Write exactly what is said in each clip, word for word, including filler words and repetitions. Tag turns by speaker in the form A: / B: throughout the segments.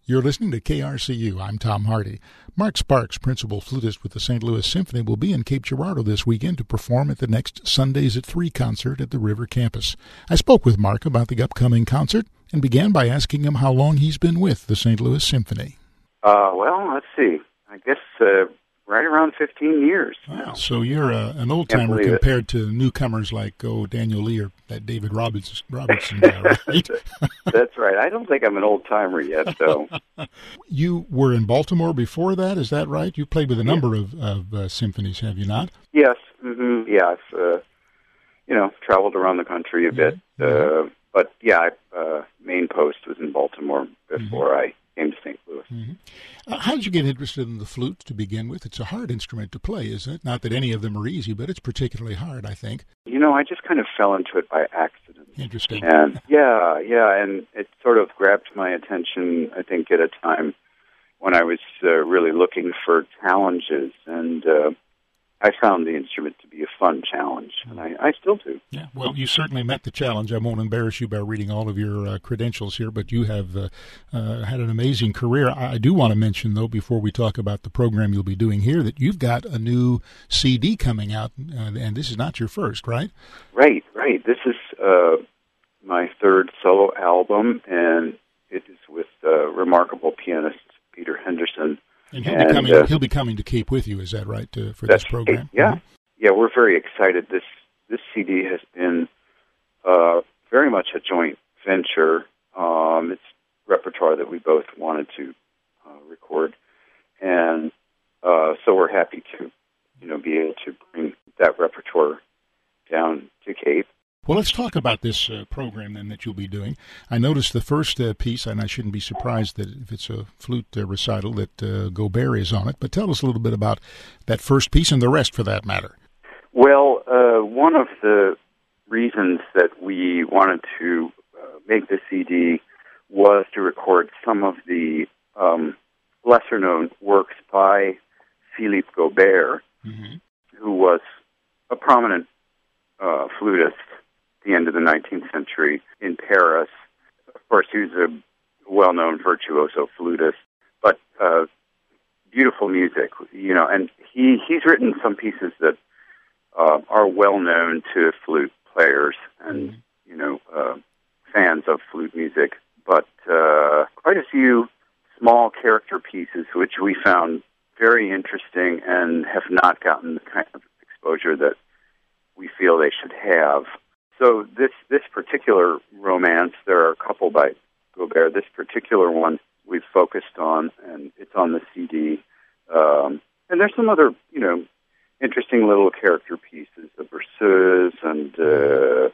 A: You're listening to K R C U. I'm Tom Hardy. Mark Sparks, principal flutist with the Saint Louis Symphony, will be in Cape Girardeau this weekend to perform at the next Sundays at three concert at the River Campus. I spoke with Mark about the upcoming concert and began by asking him how long he's been with the Saint Louis Symphony.
B: Uh, well, let's see. I guess uh, right around fifteen years.
A: Wow, so you're uh, an old-timer compared it. to newcomers like, oh, Daniel Lee or that David Robertson, Robertson guy, right?
B: That's right. I don't think I'm an old-timer yet, though.
A: You were in Baltimore before that, is that right? You played with a number yeah. of, of uh, symphonies, have you not?
B: Yes. Mm-hmm. Yeah, I've, uh, you know, traveled around the country a bit. Mm-hmm. Uh, but, yeah, I, uh, main post was in Baltimore before mm-hmm. I came to Saint Louis.
A: Mm-hmm. Uh, how did you get interested in the flute to begin with? It's a hard instrument to play, isn't it? Not that any of them are easy, but it's particularly hard, I think.
B: You know, I just kind of fell into it by accident.
A: Interesting.
B: And yeah, yeah, and it sort of grabbed my attention, I think, at a time when I was uh, really looking for challenges, and uh, I found the instrument to be a fun challenge, and I, I still do.
A: Yeah, well, you certainly met the challenge. I won't embarrass you by reading all of your uh, credentials here, but you have uh, uh, had an amazing career. I, I do want to mention, though, before we talk about the program you'll be doing here, that you've got a new C D coming out, uh, and this is not your first, right?
B: Right, right. This is uh, my third solo album, and it is with uh, remarkable pianist Peter Henderson.
A: And he'll, and, be coming, uh, he'll be coming to Cape with you, is that right, uh, for this program?
B: Yeah.
A: Mm-hmm.
B: Yeah, we're very excited. This this C D has been uh, very much a joint venture. Um, it's repertoire that we both wanted to uh, record. And uh, so we're happy to, you know, be able to bring that repertoire down to Cape.
A: Well, let's talk about this uh, program, then, that you'll be doing. I noticed the first uh, piece, and I shouldn't be surprised that if it's a flute uh, recital, that uh, Gobert is on it. But tell us a little bit about that first piece and the rest, for that matter.
B: Well, uh, one of the reasons that we wanted to uh, make the C D was to record some of the um, lesser-known works by Philippe Gobert, mm-hmm. who was a prominent uh, flutist the end of the nineteenth century in Paris. Of course, he was a well-known virtuoso flutist, but uh, beautiful music, you know, and he, he's written some pieces that uh, are well-known to flute players and, mm-hmm. you know, uh, fans of flute music, but uh, quite a few small character pieces which we found very interesting and have not gotten the kind of exposure that we feel they should have. So this this particular romance, there are a couple by Gobert. This particular one we've focused on, and it's on the C D. Um, and there's some other, you know, interesting little character pieces, the Berceuse and uh,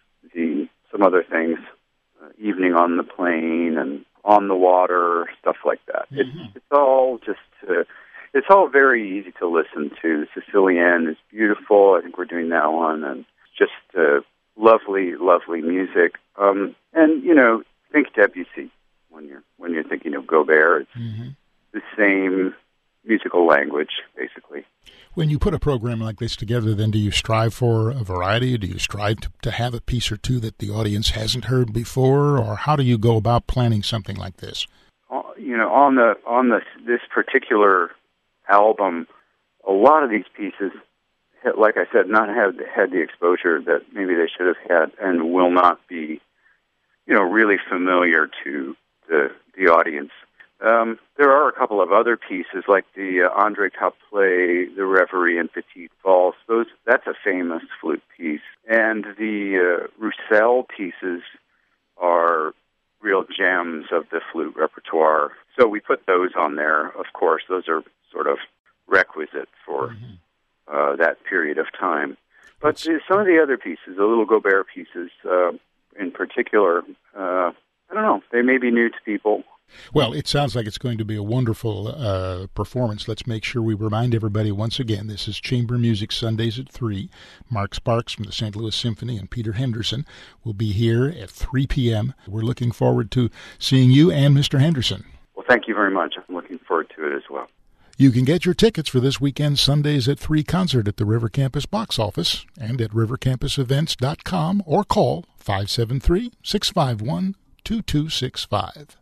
B: the some other things, uh, Evening on the Plain and On the Water, stuff like that. Mm-hmm. It's, it's all just, uh, it's all very easy to listen to. Sicilienne is beautiful. I think we're doing that one, and just uh, lovely, lovely music. Um, and, you know, think Debussy when you're when you're thinking of Gobert. It's mm-hmm. the same musical language, basically.
A: When you put a program like this together, then do you strive for a variety? Do you strive to, to have a piece or two that the audience hasn't heard before? Or how do you go about planning something like this?
B: Uh, you know, on the on the this particular album, a lot of these pieces, like I said, not have had the exposure that maybe they should have had, and will not be, you know, really familiar to the the audience. Um, there are a couple of other pieces, like the uh, André Caplet, the Reverie in Petite Valse. Those that's a famous flute piece, and the uh, Roussel pieces are real gems of the flute repertoire. So we put those on there. Of course, those are sort of requisite for mm-hmm. uh, that period of time. But some of the other pieces, the little Gobert pieces, uh, in particular, uh, I don't know. They may be new to people.
A: Well, it sounds like it's going to be a wonderful uh, performance. Let's make sure we remind everybody once again, this is Chamber Music Sundays at three. Mark Sparks from the Saint Louis Symphony and Peter Henderson will be here at three p.m. We're looking forward to seeing you and Mister Henderson.
B: Well, thank you very much. I'm looking forward to it as well.
A: You can get your tickets for this weekend's Sundays at three concert at the River Campus box office and at river campus events dot com or call five seven three, six five one, two two six five.